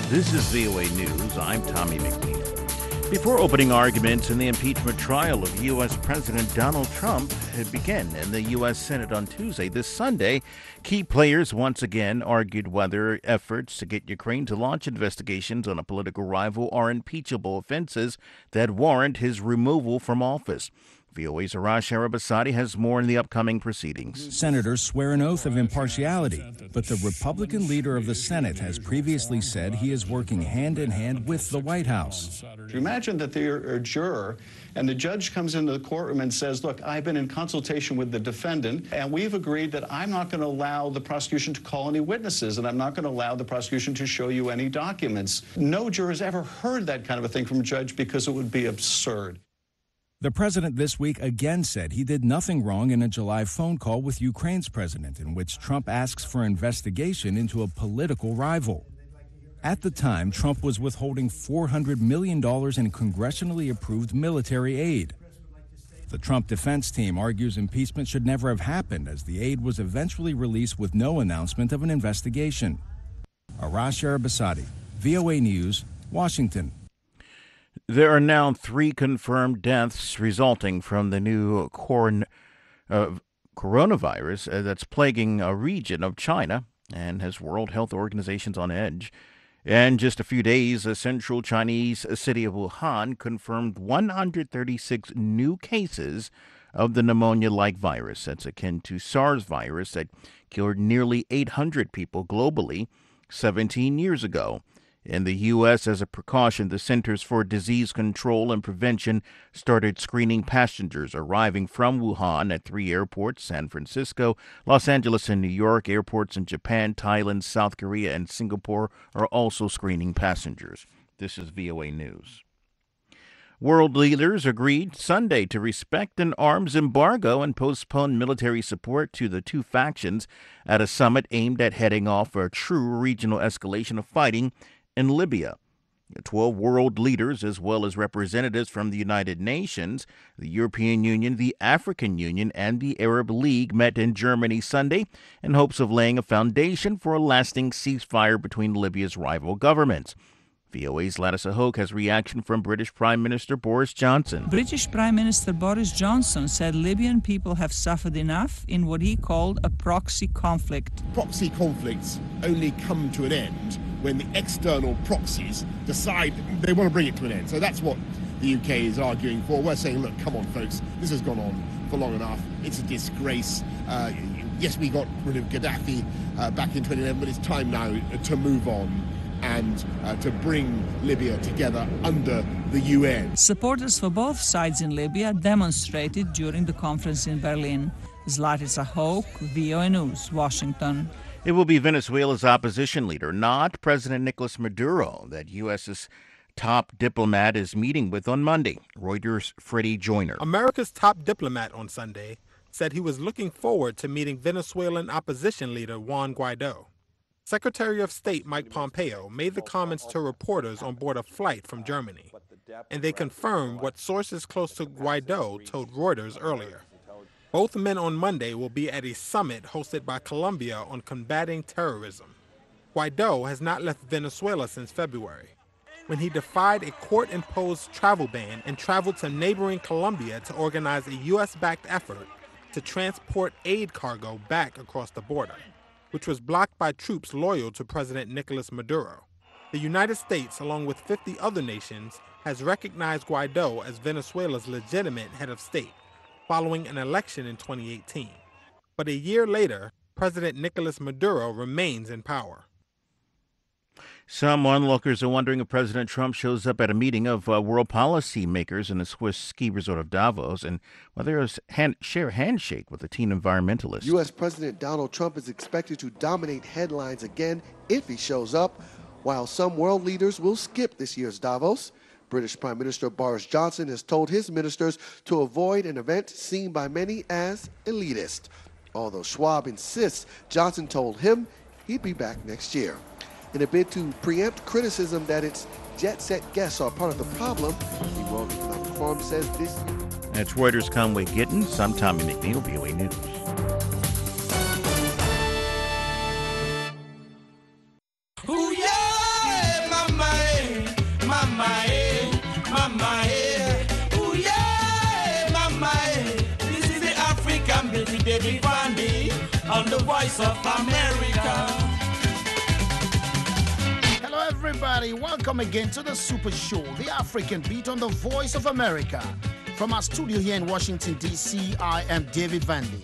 This is VOA News. I'm Tommy McNeil. Before opening arguments in the impeachment trial of U.S. President Donald Trump begin in the U.S. Senate on Tuesday, this Sunday, key players once again argued whether efforts to get Ukraine to launch investigations on a political rival are impeachable offenses that warrant his removal from office. VOA's Arash Arabasadi has more in the upcoming proceedings. Senators swear an oath of impartiality, but the Republican leader of the Senate has previously said he is working hand in hand with the White House. Imagine that they're a juror and the judge comes into the courtroom and says, look, I've been in consultation with the defendant and we've agreed that I'm not going to allow the prosecution to call any witnesses and I'm not going to allow the prosecution to show you any documents. No juror has ever heard that kind of a thing from a judge because it would be absurd. The president this week again said he did nothing wrong in a July phone call with Ukraine's president in which Trump asks for investigation into a political rival. At the time, Trump was withholding $400 million in congressionally approved military aid. The Trump defense team argues impeachment should never have happened as the aid was eventually released with no announcement of an investigation. Arash Arabasadi, VOA News, Washington. There are now 3 confirmed deaths resulting from the new coronavirus that's plaguing a region of China and has World Health Organizations on edge. In just a few days, the central Chinese city of Wuhan confirmed 136 new cases of the pneumonia-like virus that's akin to SARS virus that killed nearly 800 people globally 17 years ago. In the U.S., as a precaution, the Centers for Disease Control and Prevention started screening passengers arriving from Wuhan at 3 airports, San Francisco, Los Angeles, and New York. Airports in Japan, Thailand, South Korea, and Singapore are also screening passengers. This is VOA News. World leaders agreed Sunday to respect an arms embargo and postpone military support to the two factions at a summit aimed at heading off a true regional escalation of fighting in Libya. 12 world leaders, as well as representatives from the United Nations, the European Union, the African Union, and the Arab League met in Germany Sunday in hopes of laying a foundation for a lasting ceasefire between Libya's rival governments. VOA's Ladisa Hoke has reaction from British Prime Minister Boris Johnson. British Prime Minister Boris Johnson said Libyan people have suffered enough in what he called a proxy conflict. Proxy conflicts only come to an end when the external proxies decide they want to bring it to an end. So that's what the UK is arguing for. We're saying, look, come on, folks, this has gone on for long enough. It's a disgrace. Yes, we got rid of Gaddafi back in 2011, but it's time now to move on and to bring Libya together under the UN. Supporters for both sides in Libya demonstrated during the conference in Berlin. Zlatica Hoke, VOA News, Washington. It will be Venezuela's opposition leader, not President Nicolas Maduro, that U.S.'s top diplomat is meeting with on Monday. Reuters' Freddie Joyner. America's top diplomat on Sunday said he was looking forward to meeting Venezuelan opposition leader Juan Guaido. Secretary of State Mike Pompeo made the comments to reporters on board a flight from Germany, and they confirmed what sources close to Guaido told Reuters earlier. Both men on Monday will be at a summit hosted by Colombia on combating terrorism. Guaido has not left Venezuela since February, when he defied a court-imposed travel ban and traveled to neighboring Colombia to organize a U.S.-backed effort to transport aid cargo back across the border, which was blocked by troops loyal to President Nicolas Maduro. The United States, along with 50 other nations, has recognized Guaido as Venezuela's legitimate head of state, following an election in 2018. But a year later, President Nicolas Maduro remains in power. Some onlookers are wondering if President Trump shows up at a meeting of world policy makers in the Swiss ski resort of Davos and whether he'll share a handshake with a teen environmentalist. U.S. President Donald Trump is expected to dominate headlines again if he shows up, while some world leaders will skip this year's Davos. British Prime Minister Boris Johnson has told his ministers to avoid an event seen by many as elitist. Although Schwab insists Johnson told him he'd be back next year. In a bid to preempt criticism that its jet-set guests are part of the problem, the World Economic Forum says this. That's Reuters' Conway Gittins. I'm Tommy McNeil, VOA News. Ooh, yeah, the voice of America. Hello everybody, welcome again to the Super Show, the African beat on the Voice of America. From our studio here in Washington, D.C., I am David Vandy.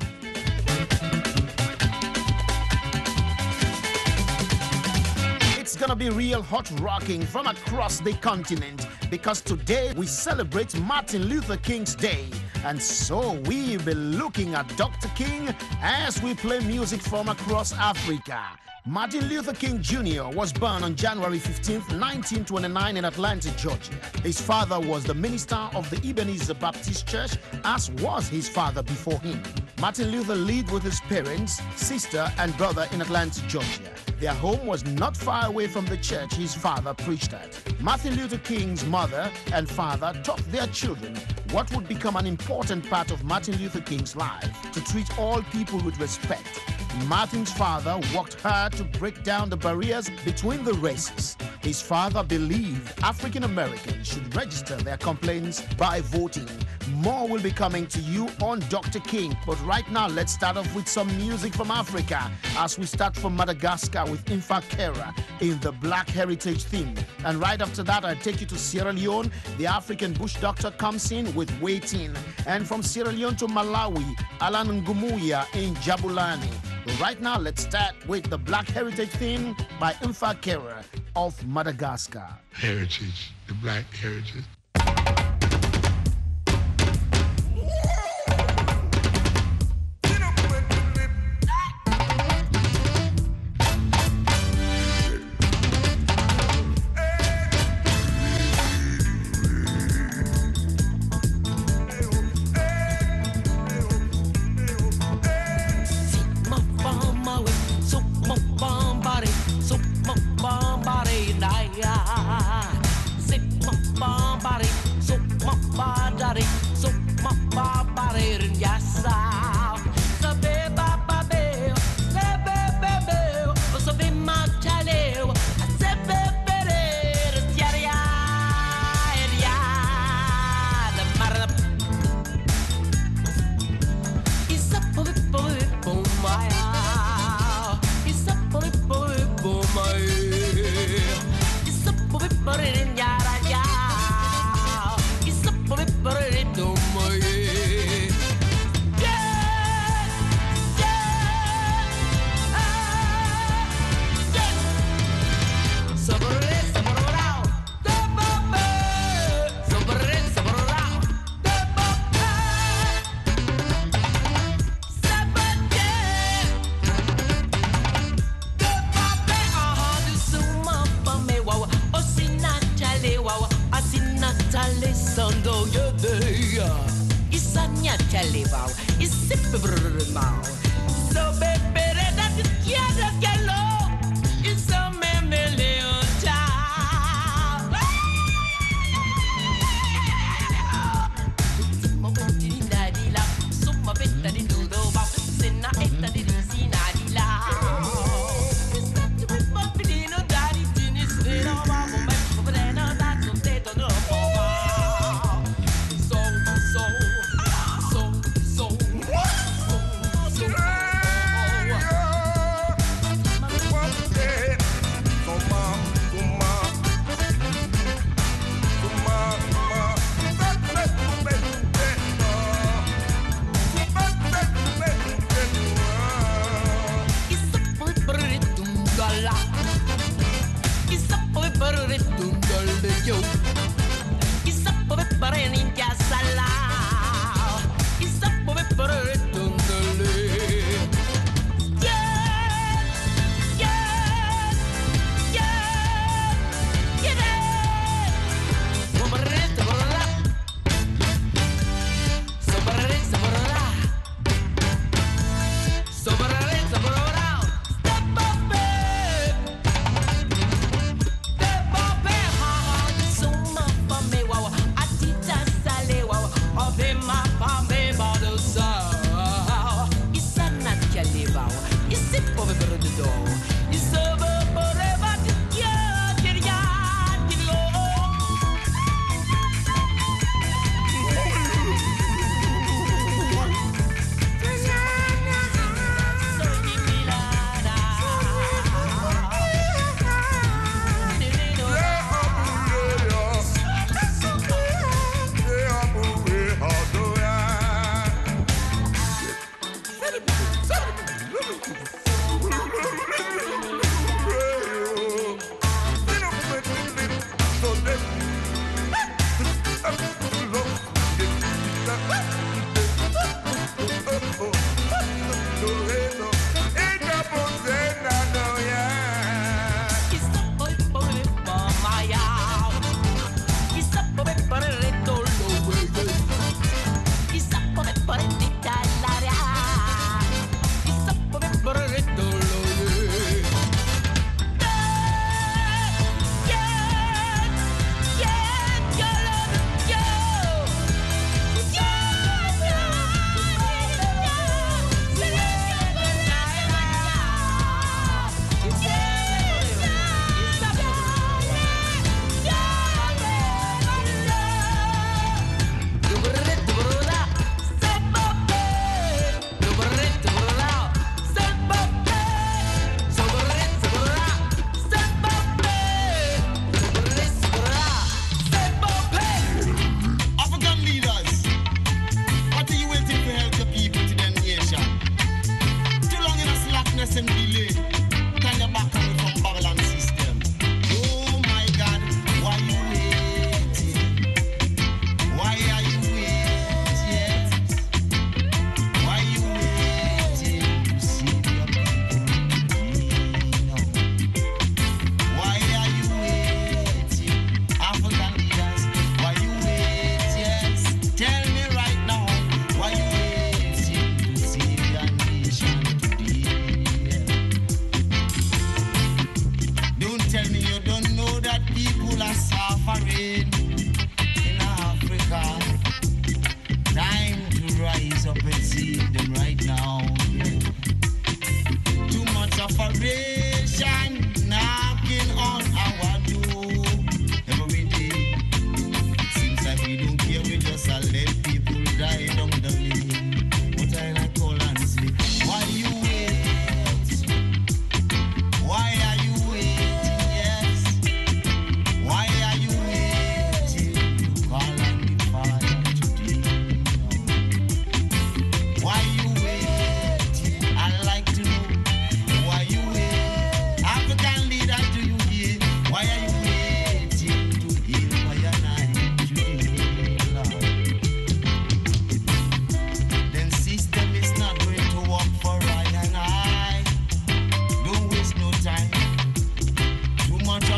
It's gonna be real hot rocking from across the continent because today we celebrate Martin Luther King's Day. And so we'll be looking at Dr. King as we play music from across Africa. Martin Luther King Jr. was born on January 15, 1929 in Atlanta, Georgia. His father was the minister of the Ebenezer Baptist Church, as was his father before him. Martin Luther lived with his parents, sister, and brother in Atlanta, Georgia. Their home was not far away from the church his father preached at. Martin Luther King's mother and father taught their children what would become an important part of Martin Luther King's life: to treat all people with respect. Martin's father worked hard to break down the barriers between the races. His father believed African Americans should register their complaints by voting. More will be coming to you on Dr. King, but right now let's start off with some music from Africa as we start from Madagascar with Infa Kera in the Black Heritage theme. And right after that, I'll take you to Sierra Leone. The African Bush Doctor comes in with Waiting. And from Sierra Leone to Malawi, Alan Ngumuya in Jabulani. Right now, let's start with the Black Heritage theme by Infa Kera of Madagascar. Heritage, the Black Heritage.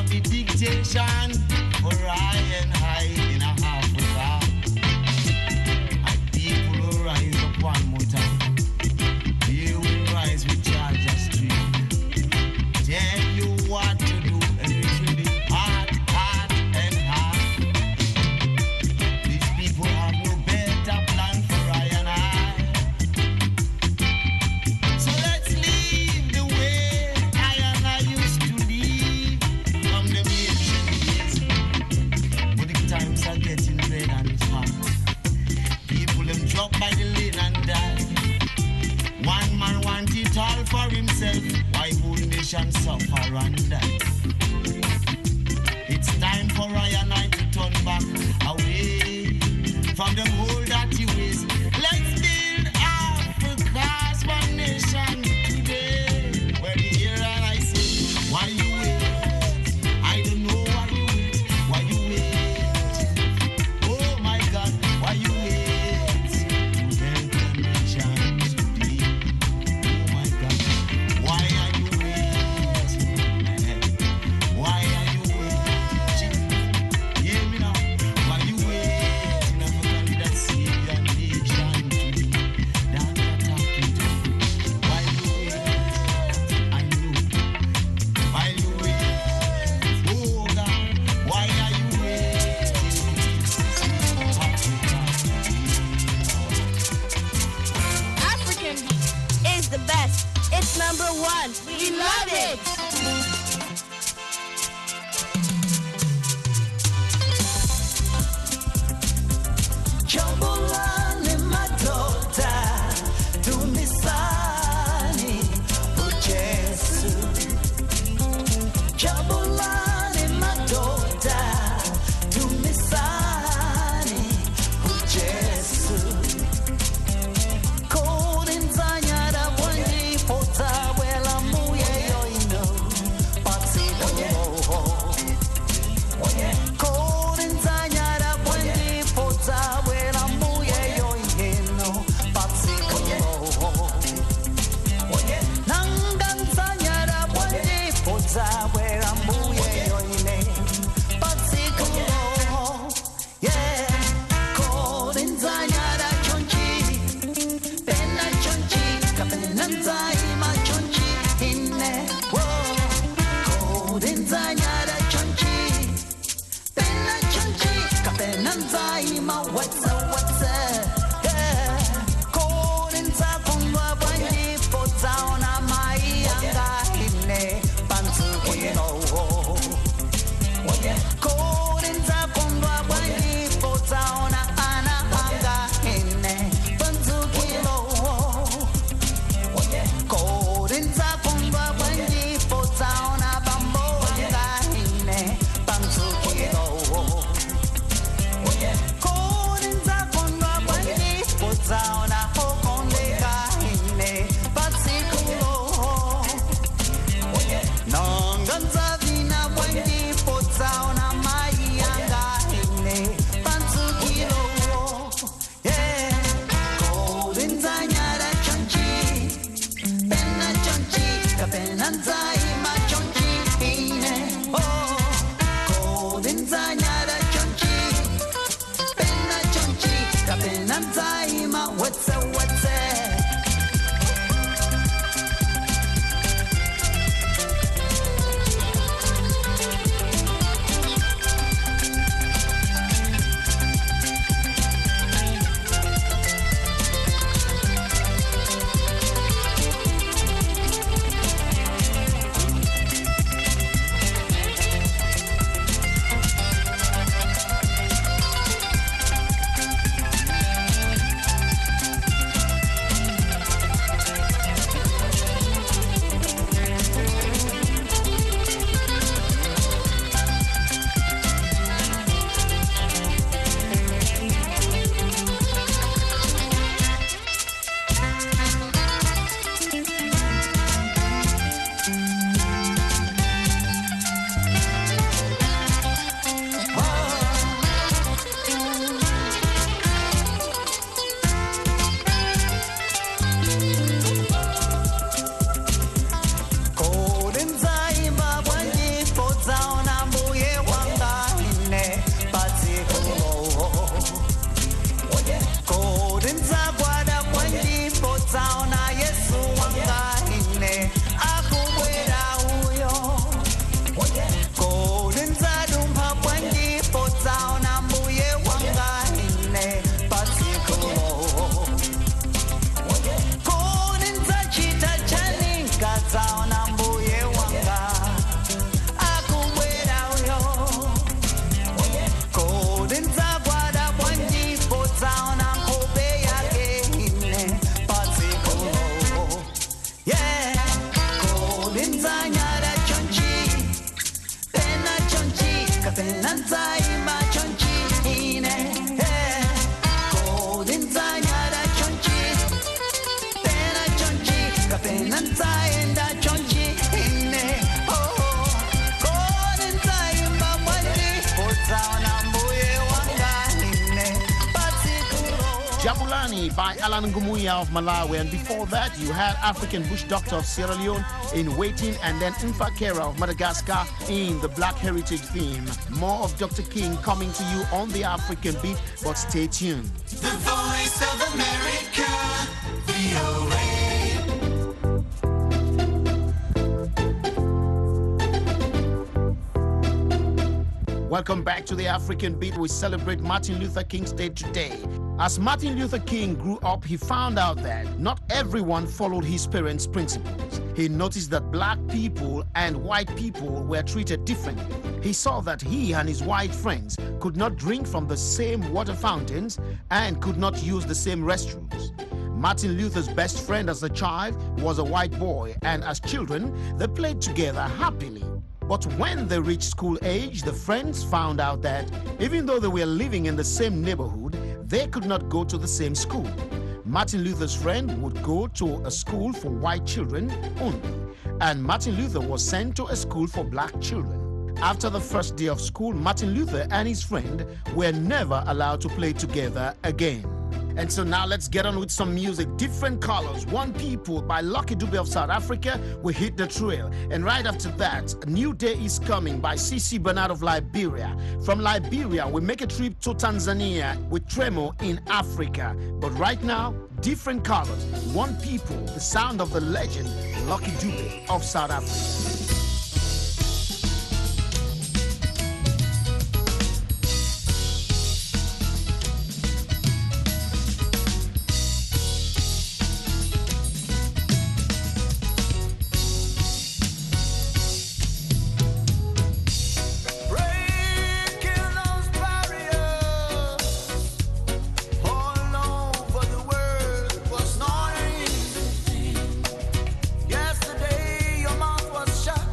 the dictation for I and high in a Africa. And people will rise up one more time. You will rise with Georgia Street. Tell you what to do, and it will be hard, hard, and hard. These people have no better plan for I and I. So let's leave the way I and I used to live from the ancient days. But the times are getting red and it's hot. People them drop by the lane and die. One man want it all for himself. Why whole nation suffer and die? It's time for I and I to turn back away from the whole dirty ways. Let's build Africa's one nation today. When you hear and I say, why you wait? I don't know why you wait. Why you wait? Oh my God, why you wait? To build the nation today. Oh my God, why are you waiting? Why are you waiting? Hear me now. Why you waiting? African that save your nation today. That you're talking to. Why you waiting? I know. Why you waiting? Oh God, why are you waiting? African beat is the best. It's number one. We love it. Jambulani madoda tumisani ujesu. Jambulani madoda tumisani ujesu. Kodinzanyara wandi pota wela muye yoino patsiko. Kodinzanyara wandi pota wela muye yoino patsiko. Nanganzanyara wandi pota wela muye yoine patsiko. Yeah, kodinzanyara chonchi. Pena chonchi, kapenanzai ma chonchi inne. Whoa, kodinzanyara chonchi. Pena chonchi, kapenanzai ma what's yeah. Kodinza kundwa bandi pota ona mai anga inne pantu kino. Kodinza kundwa bandi pota ona ana anga inne pantu kino. Kodinza kundwa bandi pota ona bambo anga inne pantu kino. Kodinza Jabulani by Alan Ngumuya of Malawi, and before that you had African Bush Doctor of Sierra Leone in Waiting, and then Mfakera of Madagascar in the Black Heritage theme. More of Dr. King coming to you on the African Beat, but stay tuned. The Voice of America, VOA. Welcome back to the African Beat. We celebrate Martin Luther King's Day today. As Martin Luther King grew up, he found out that not everyone followed his parents' principles. He noticed that black people and white people were treated differently. He saw that he and his white friends could not drink from the same water fountains and could not use the same restrooms. Martin Luther's best friend as a child was a white boy, and as children, they played together happily. But when they reached school age, the friends found out that even though they were living in the same neighborhood, they could not go to the same school. Martin Luther's friend would go to a school for white children only, and Martin Luther was sent to a school for black children. After the first day of school, Martin Luther and his friend were never allowed to play together again. And so now let's get on with some music. Different Colors, One People by Lucky Dube of South Africa will hit the trail. And right after that, A New Day Is Coming by CC Bernard of Liberia. From Liberia, we make a trip to Tanzania with Tremo in Africa. But right now, Different Colors, One People, the sound of the legend Lucky Dube of South Africa. Yesterday your mouth was shut.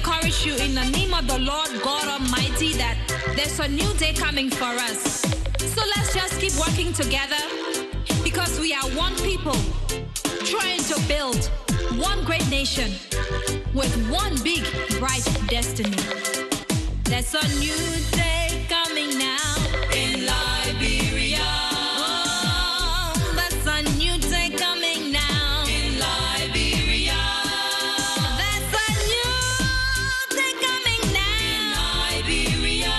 encourage you in the name of the Lord God Almighty that there's a new day coming for us. So let's just keep working together because we are one people trying to build one great nation with one big, bright destiny. There's a new day coming now in Liberia. Oh, there's a new day coming now in Liberia. There's a new day coming now in Liberia.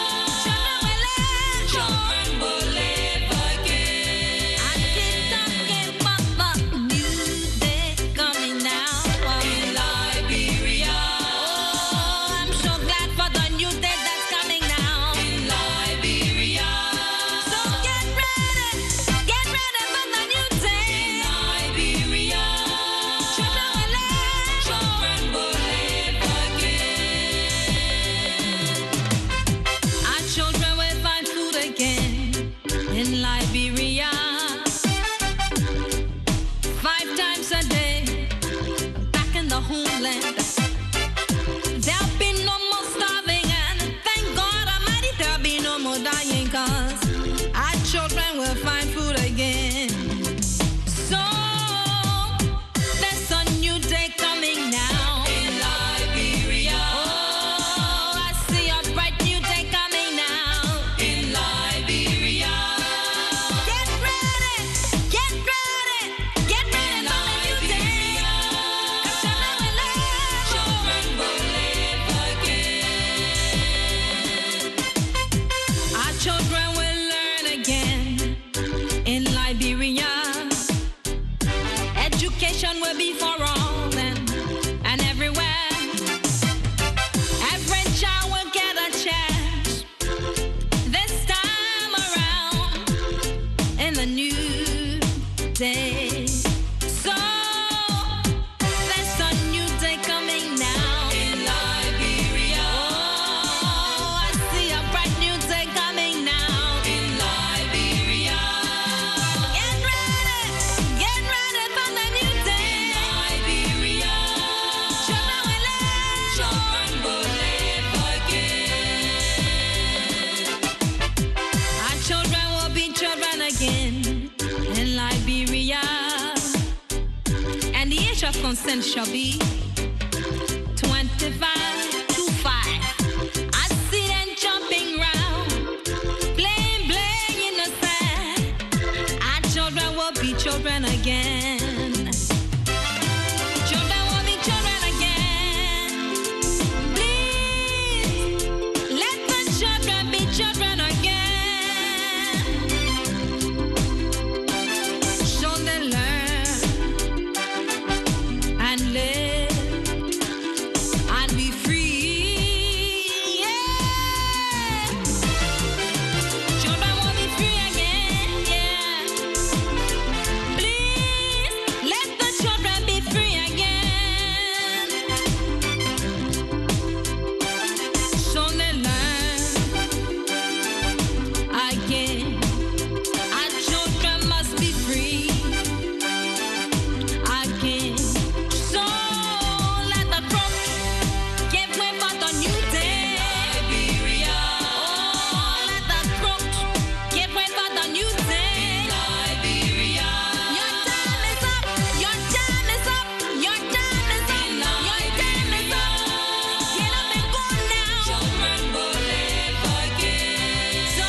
Children will live again. I keep talking about the new day coming now in Liberia. Oh, I'm so glad for the new day that's coming now in Liberia. So get ready for the new day in Liberia. Children will live again. Our children will find food again in Liberia. 5 times a day, back in the homeland. There'll be no more starving, and thank God Almighty, there'll be no more dying, 'cause our children will find food again. So there's a new day coming now in Liberia. Oh, I see a bright new day coming now in Liberia. Get ready for the new day. 'Cause children will live again. Our children will learn again in Liberia. Education will be for all and everywhere. Every child will get a chance this time around in the new day. So there's a new day coming now in Liberia. Oh, I see a bright new day coming now in Liberia. Get ready for the new day in Liberia. Children will live again. Our children will be children again in Liberia. And the age of consent shall be 25 to 5. I see them jumping round, playing in the sand. Our children will be children again. Children will be children again. Please, let the children be children again. So they learn and live and be free. Yeah. Children will be free again. Yeah. Please let the children be free again. So they learn again. Our children must be free again. So let the crooks give way for the new day. Liberia. Oh, let the crooks give way for the new day. Liberia. Your time is up. Your time is up. Your time is up. Your time is up. Get up and go now. Children will live again. So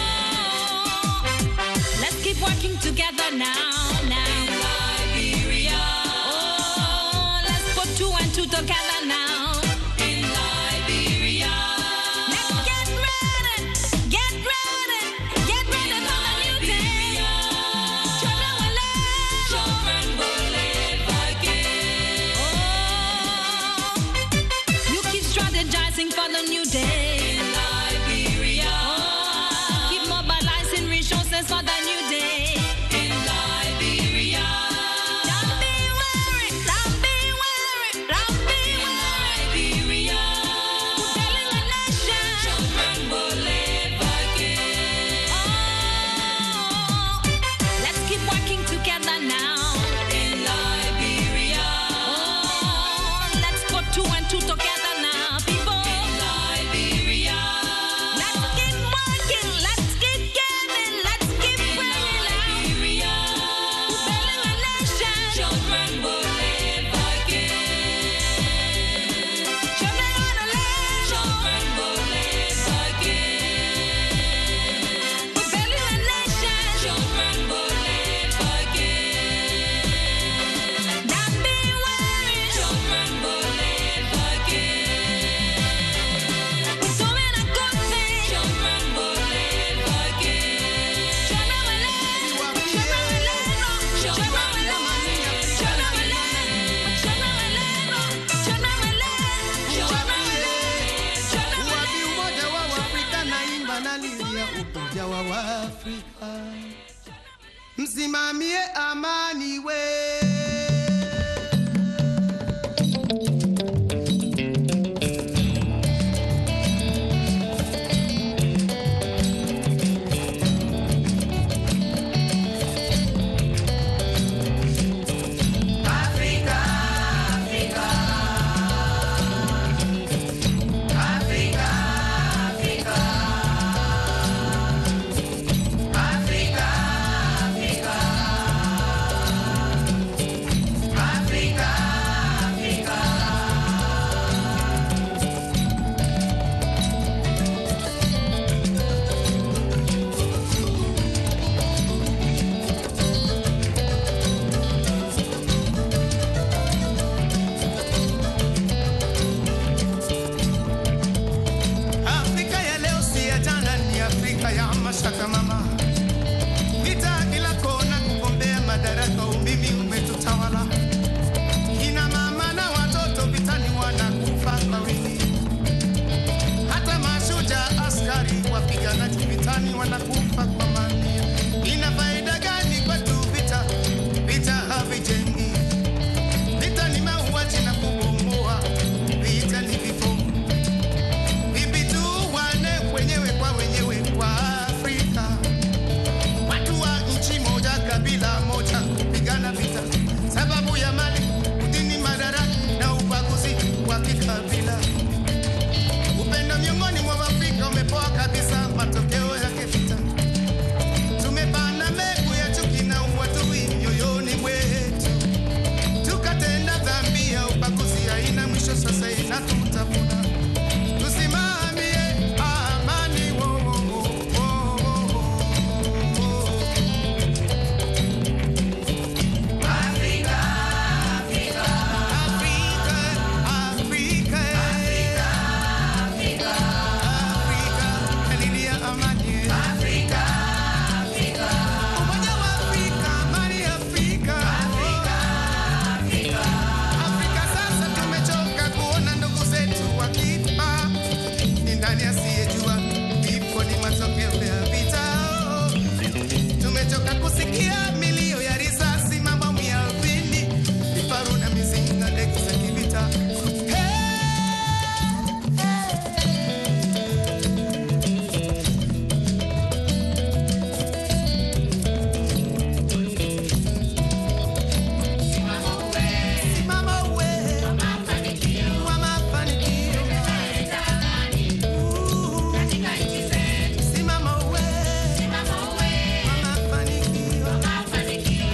let's keep working together now. Liberia. Oh, let's put 2 and 2 together now. In Liberia. Let's get ready for the new day. Children will live again. Oh, you keep strategizing for the new day. In Liberia. Oh, keep mobilizing resources for the new day. In Liberia. Don't be worried. Don't be worried. Don't be worried. Liberia. Telling the nation. Children will live again. Oh, let's keep working together now. In Liberia. Oh, let's put 2 and 2 together now. Children will live again. Children wanna live. Children will live again. We're building a nation. Children will live again. Not being worried. Children will live again. We're doing a good thing. Children will live again. Children will live. Children will live. Children will live. Children will live. Children will live. Children will live. Children will live. Children will Wapi umoja wa Afrika naimba nalilia umoja wa Afrika. Msimamie amani we. Africa, Africa. Africa, Africa. Africa, Africa. Africa, Afrika ya leo si ya jana, ni Afrika ya mashaka mama. Vita kila kona, kugombea madaraka, umimi umetutawala. Kina mama na watoto vitani wanakufa kwa wingi. Hata mashujaa, askari, wapiganaji vitani wanakufa kwa mamia. Ina faida gani kwetu vita? Vita havijengi. Vita ni mauaji na kubomoa. Vita ni vifo. Vipi tu wane wenyewe kwa Afrika. Watu wa nchi moja, kabila moja, kupigana vita sababu ya mali, udini, madaraka na ubaguzi wa kikabila. Upendo miongoni mwa Afrika umepoa kabisa, matokeo yake vita. Tumepanda mbegu ya chuki na uadui mioyoni mwetu, tukatenda dhambi ya ubaguzi, haina mwisho, sasa inatutafuna. Tusimamie amani, wo, wo, wo, wo, wo. Africa, Africa. Africa, Africa, Africa, Africa, alilia amani. Africa, Africa. Umoja wa Afrika, amani Afrika. Afrika sasa tumechoka kuona ndugu zetu wakifa. Ni nani asiyejua kifo ni matokeo ya vita? Tumechoka kusikia milio ya risasi, mabomu ya ardhini, vifaru na mizinga na ndege za kivita. Simama we wa mafanikio. Simama we wa mafanikio.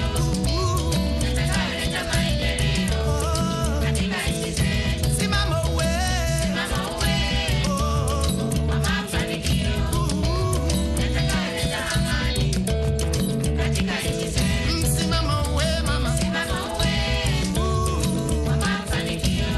Simama we msimama we mama wa mafanikio.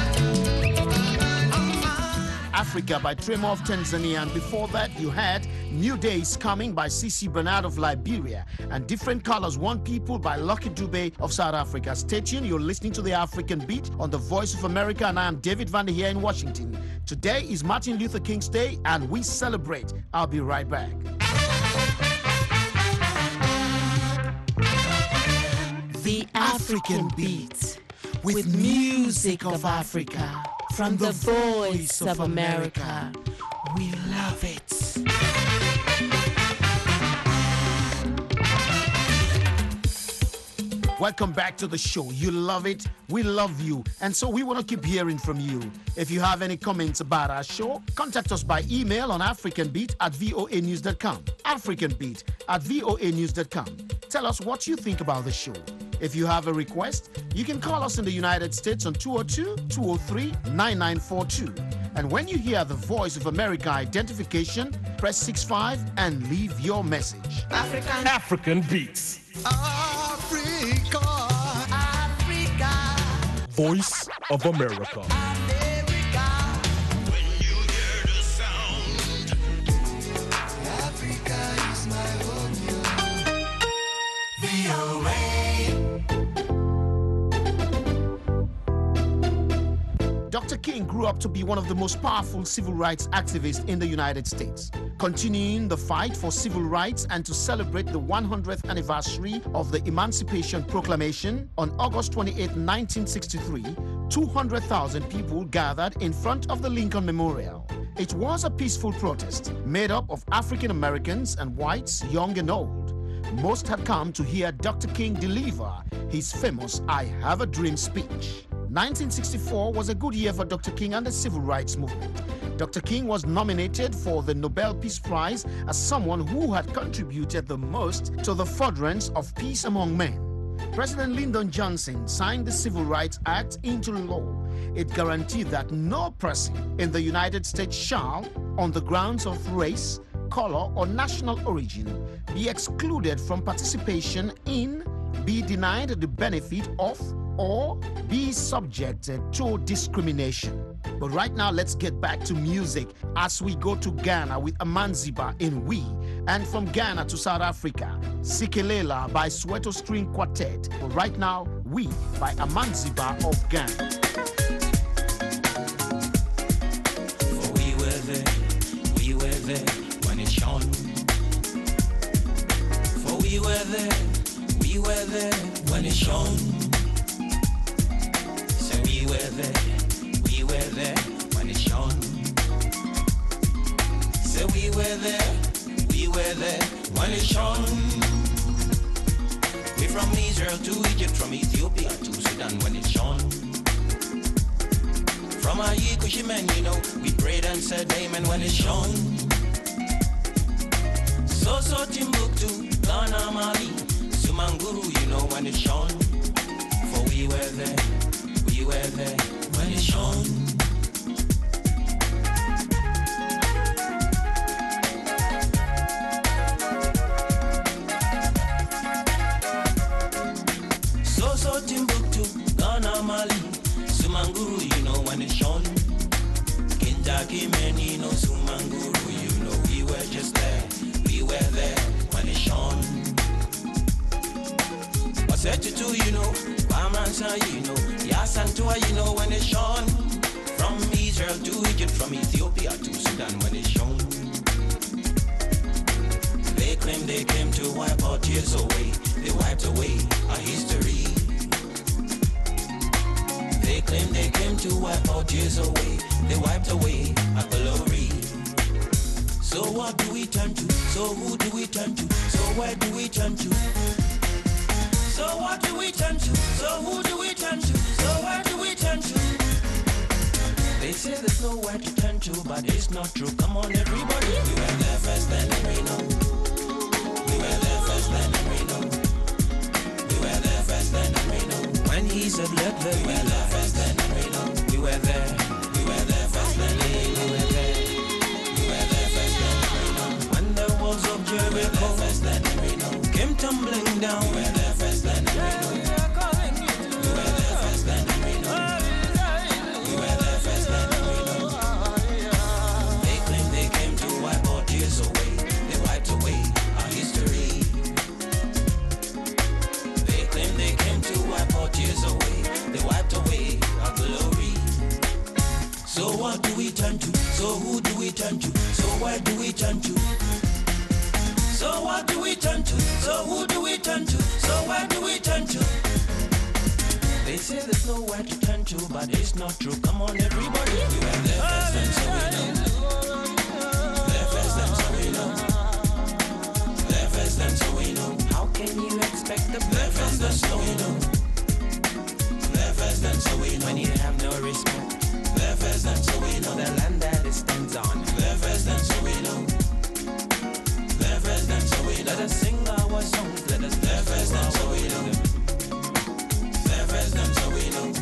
Africa by Tremor of Tanzania, and before that you had New Day is Coming by CC Bernard of Liberia, and Different Colors Want People by Lucky Dube of South Africa. Stay tuned, you're listening to the African Beat on the Voice of America, and I am David Vander here in Washington. Today is Martin Luther King's Day, and we celebrate. I'll be right back. The African Beat, with music of Africa, from the Voice of America. We love it. Welcome back to the show. You love it, we love you, and so we want to keep hearing from you. If you have any comments about our show, contact us by email on africanbeat@voanews.com. africanbeat@voanews.com. Tell us what you think about the show. If you have a request, you can call us in the United States on 202-203-9942. And when you hear the Voice of America identification, press 65 and leave your message. African Beats. Africa, Africa, Voice of America. America. When you hear the sound, Africa is my home. VOA. Dr. King grew up to be one of the most powerful civil rights activists in the United States, continuing the fight for civil rights and to celebrate the 100th anniversary of the Emancipation Proclamation on August 28, 1963. 200,000 people gathered in front of the Lincoln Memorial. It was a peaceful protest made up of African Americans and whites, young and old. Most had come to hear Dr. King deliver his famous I Have a Dream speech. 1964 was a good year for Dr. King and the civil rights movement. Dr. King was nominated for the Nobel Peace Prize as someone who had contributed the most to the furtherance of peace among men. President Lyndon Johnson signed the Civil Rights Act into law. It guaranteed that no person in the United States shall, on the grounds of race, color, or national origin, be excluded from participation in, be denied the benefit of, or be subjected to discrimination. But right now, let's get back to music as we go to Ghana with Amanziba in We, and from Ghana to South Africa, Sikelela by Soweto String Quartet. But right now, We by Amanziba of Ghana. For we were there when it shone. For we were there when it shone. We were there when it shone. Say we were there when it shone. We from Israel to Egypt, from Ethiopia to Sudan when it shone. From Ayi Kushimen, you know, we prayed and said amen when it shone. So Timbuktu, Ghana, Mali, Sumanguru, you know when it shone. For we were there when it shone. So Timbuktu, Ghana, Mali, Sumanguru, you know when it shone. Kentucky, Menino, Sumanguru, you know we were just there. We were there when it shone. Osetutu, you know, Bamansa, you know, Yasantua, you know when it shone. From Israel to Egypt, from Ethiopia to Sudan when it shone. They claim they came to wipe our tears away. They wiped away our history. They claim they came to wipe our tears away. They wiped away our glory. So what do we turn to? So who do we turn to? So where do we turn to? So what do we turn to? So who do we turn to? So where do we turn to? They say there's nowhere to turn to, but it's not true. Come on, everybody. We were there first, then we know. We were there first, then we know. We were there first, then we know. When he said let there be light, first, then we know. We were there. We were there first, then we know. We were there. We were there first, then we know. When the walls of Jericho first, then we know, came tumbling down. We were there first, then we know. We were there first, then we know. We were there first, then we know. They claim they came to wipe our tears away. So who do we turn to? So where do we turn to? So what do we turn to? So who do we turn to? So where do we turn to? They say there's nowhere to turn to, but it's not true. Come on, everybody. You have their first and so we know. Their first and so we know. Their first and so we know. How can you expect the their first and so we know? Their first and so we know. When you have no respect. Their first and so we know. The land that it stands on. Their first and so we know. Their first and so we know. Let us sing our songs. Let us their first and so we know. Their first and so we know.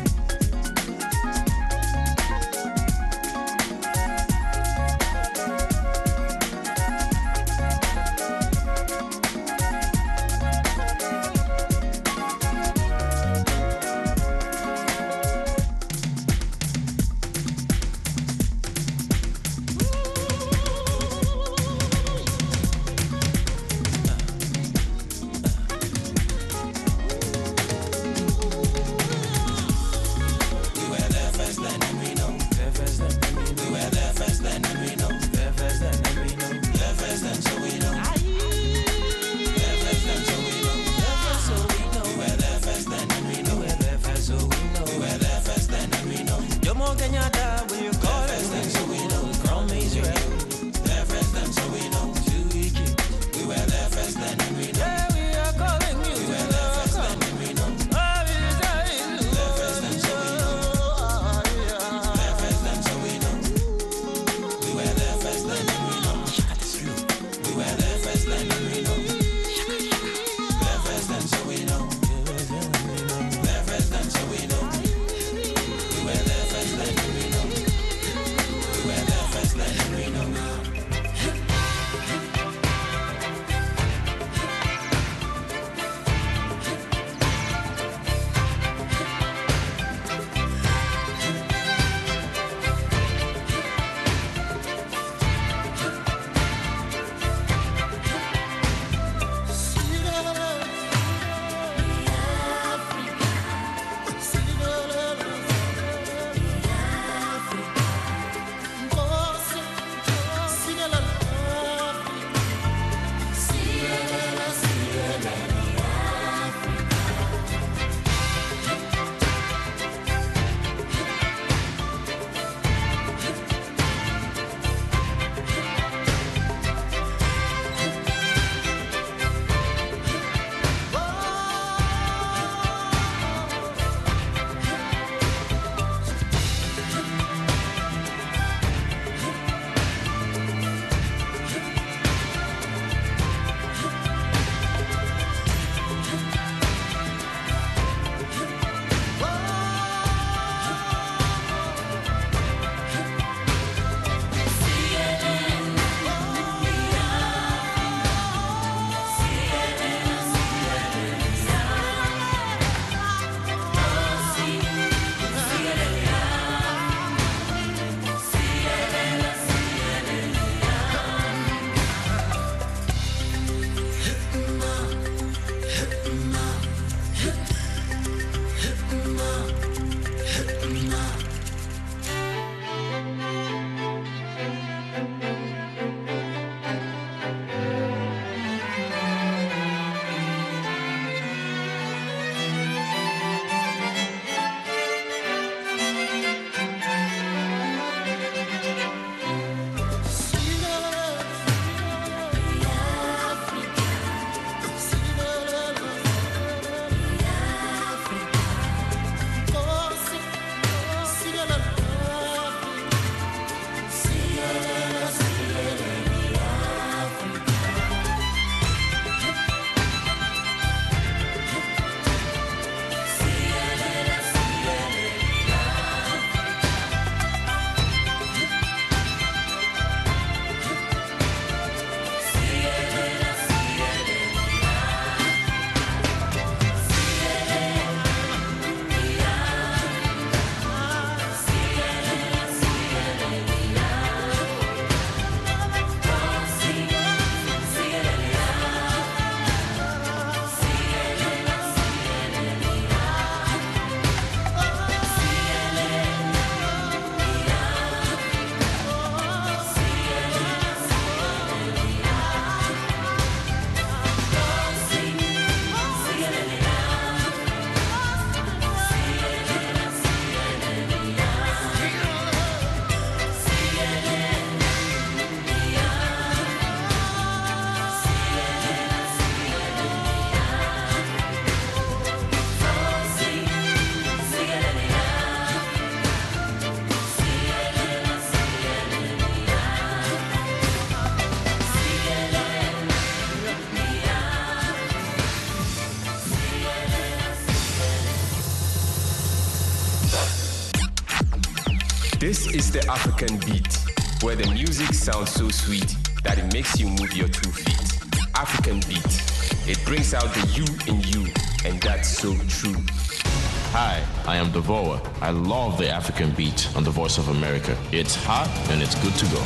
This is the African beat, where the music sounds so sweet that it makes you move your 2 feet. African beat. It brings out the you in you, and that's so true. Hi, I am Devoa. I love the African beat on the Voice of America. It's hot and it's good to go.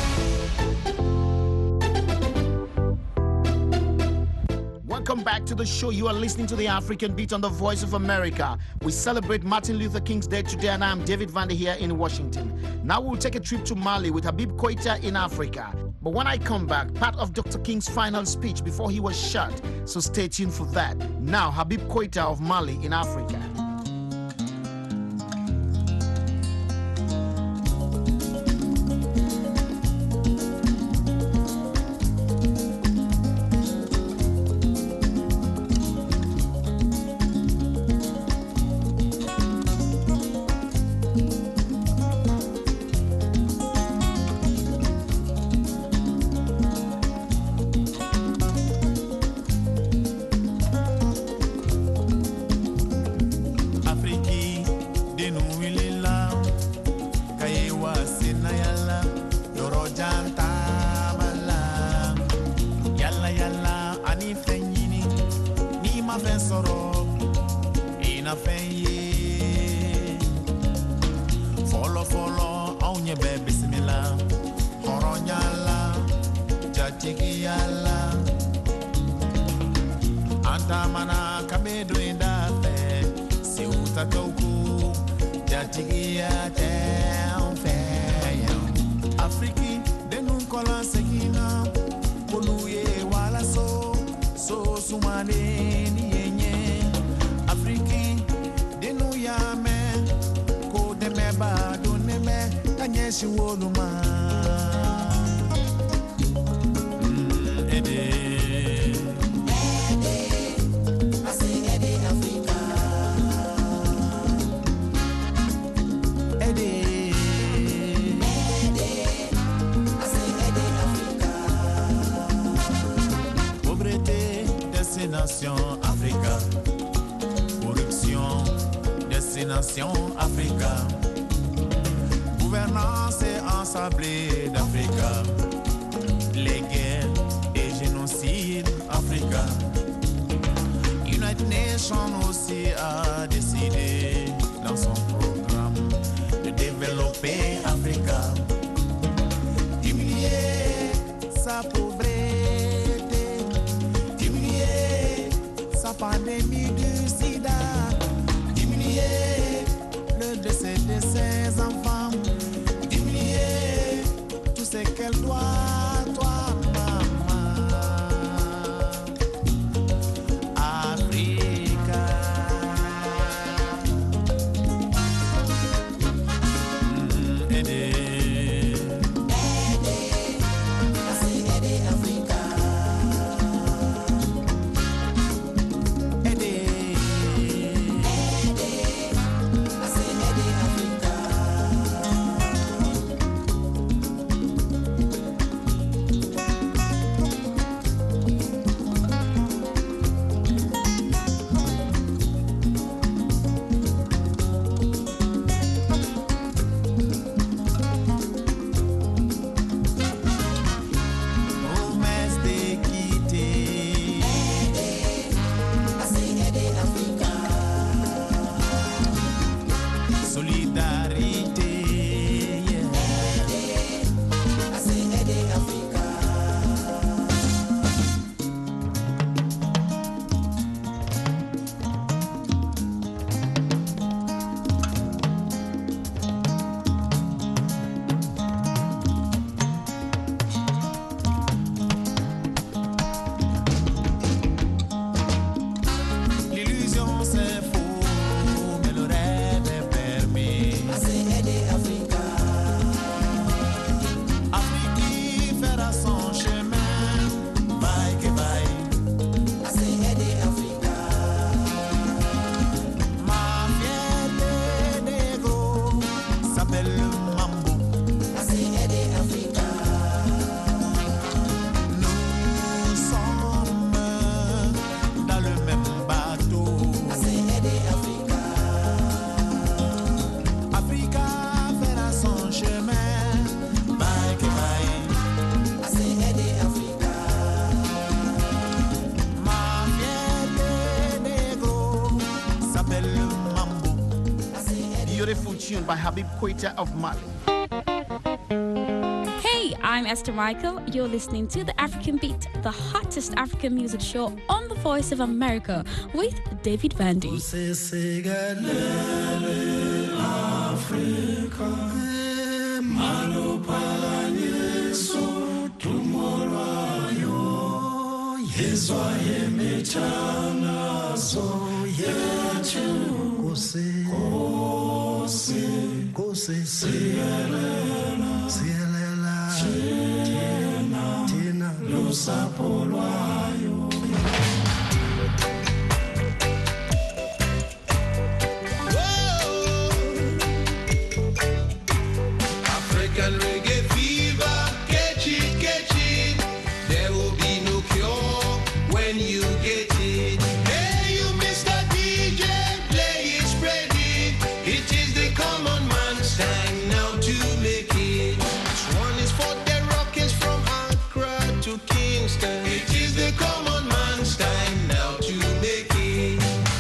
Welcome back to the show. You are listening to the African Beat on the Voice of America. We celebrate Martin Luther King's Day today, and I'm David Vander here in Washington. Now we'll take a trip to Mali with Habib Koita in Africa. But when I come back, part of Dr. King's final speech before he was shot. So stay tuned for that. Now, Habib Koita of Mali in Africa. Destination Africa. Corruption, Destination Africa. Gouvernance et assemblée d'Africa. Les guerres et génocides Africa. United Nations aussi a décidé dans son programme de développer Africa. Diminuer sa pauvreté, diminuer sa pandémie du sida, diminuer le décès de ses enfants, diminuer tout ce qu'elle doit, toi, maman. Africa. Aider. Africa. Aider. tune by Habib Quetta of Mali. Hey, I'm Esther Michael. You're listening to The African Beat, the hottest African music show on The Voice of America with David Vandy. African reggae fever, catch it. There will be no cure when you get it. Hey, you Mr. DJ, play it, spread it. It is the common man's time now to make it. This one is for the rockets from Accra to Kingston. It is the common man's time now to make it.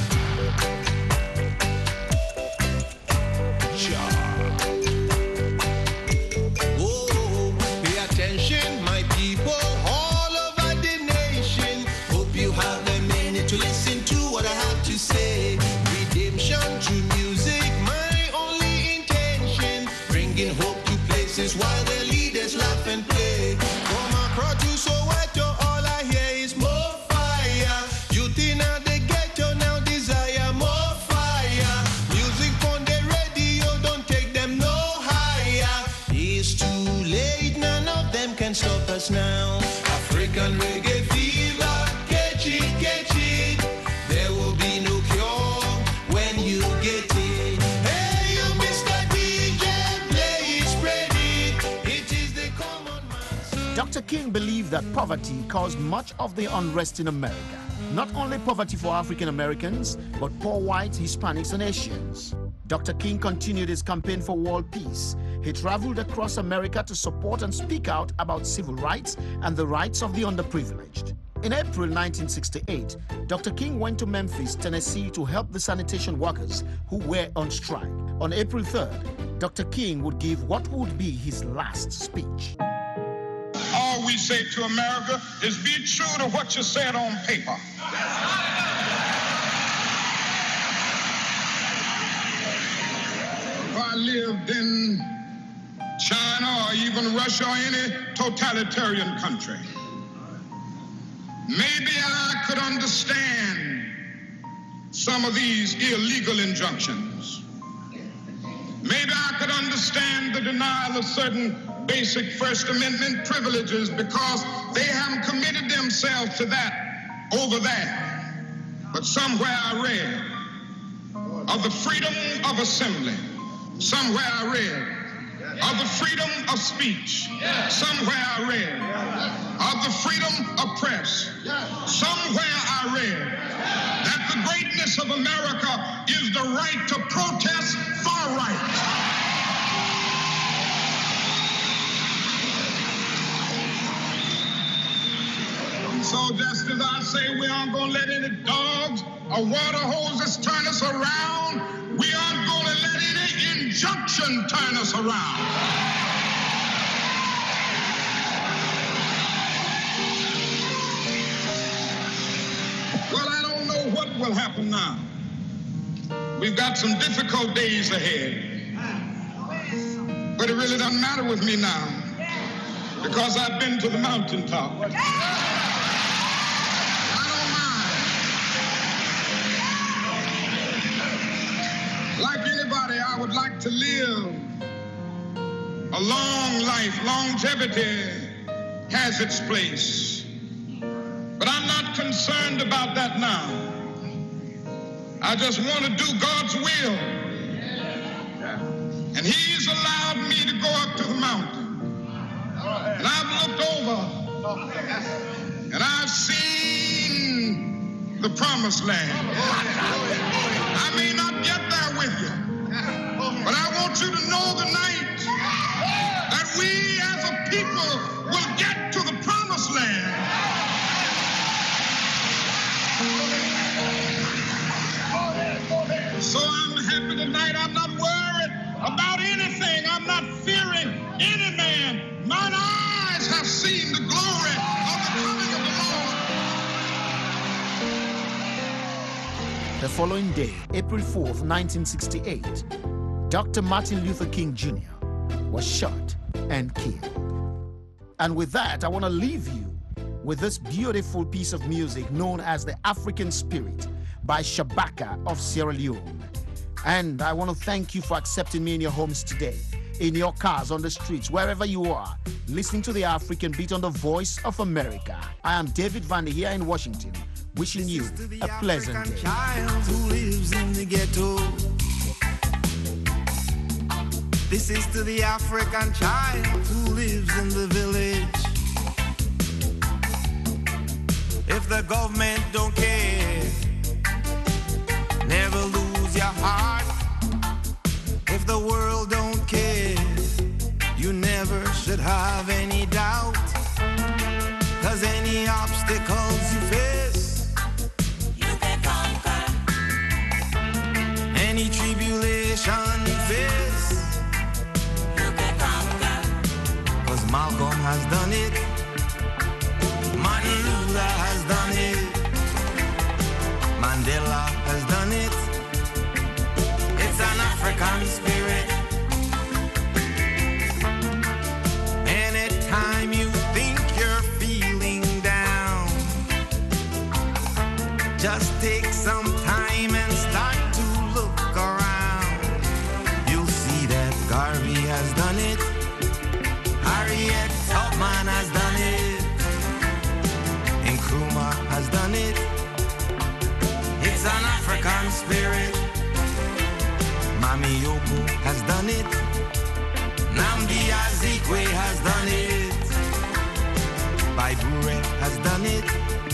Oh, pay attention, my people, all over the nation. Hope you have a minute to listen to what I have to say. Redemption through music, my only intention. Bringing hope to places while the leaders laugh and play. From Accra to Soweto, all I hear is more fire. Youth in the ghetto now desire more fire. Music on the radio, don't take them no higher. It's too late, none of them can stop us now. African reggae fever, catch it. There will be no cure when you get it. Hey, you Mr. DJ, play it, spread it. It is the common man. Dr. King believed that poverty caused much of the unrest in America. Not only poverty for African Americans, but poor whites, Hispanics, and Asians. Dr. King continued his campaign for world peace. He traveled across America to support and speak out about civil rights and the rights of the underprivileged. In April 1968, Dr. King went to Memphis, Tennessee to help the sanitation workers who were on strike. On April 3rd, Dr. King would give what would be his last speech. All we say to America is be true to what you said on paper. If I lived in China or even Russia or any totalitarian country, maybe I could understand some of these illegal injunctions. Maybe I could understand the denial of certain basic First Amendment privileges because they haven't committed themselves to that over there. But somewhere I read of the freedom of assembly. Somewhere I read of the freedom of speech. Somewhere I read of the freedom of press. Somewhere I read that the greatness of America is the right to protest far right. So just as I say we aren't going to let any dogs or water hoses turn us around, we aren't going to let any injunction turn us around. Well, I don't know what will happen now. We've got some difficult days ahead. But it really doesn't matter with me now because I've been to the mountaintop. Like anybody, I would like to live a long life. Longevity has its place. But I'm not concerned about that now. I just want to do God's will. And He's allowed me to go up to the mountain. And I've looked over and I've seen the promised land. I may not get there with you, but I want you to know tonight that we as a people will get to the promised land. So I'm happy tonight. I'm not worried about anything. I'm not fearing any man. Mine eyes have seen the glory of the coming of the Lord. The following day, April 4th, 1968, Dr. Martin Luther King Jr. was shot and killed. And with that, I want to leave you with this beautiful piece of music known as the African Spirit by Shabaka of Sierra Leone. And I want to thank you for accepting me in your homes today, in your cars, on the streets, wherever you are, listening to the African Beat on the Voice of America. I am David Vandy here in Washington, wishing you a pleasant day. Child who lives in the ghetto. This is to the African child who lives in the village. If the government don't care, never lose your heart. If the world don't care, you never should have any doubt. 'Cause any obstacles you face, you can conquer. Any tribulation you face, you can conquer. 'Cause Malcolm has done it, Martin Luther has done it, Mandela has done it. It's an African spirit. Anytime you think you're feeling down, just take some time and start to look around. You'll see that Garvey has done it, Harriet Tubman has done it, Nkrumah has done it. It's an African spirit. Mami Yoko has done it. Nnamdi Azikiwe has done it. Baibure has done it.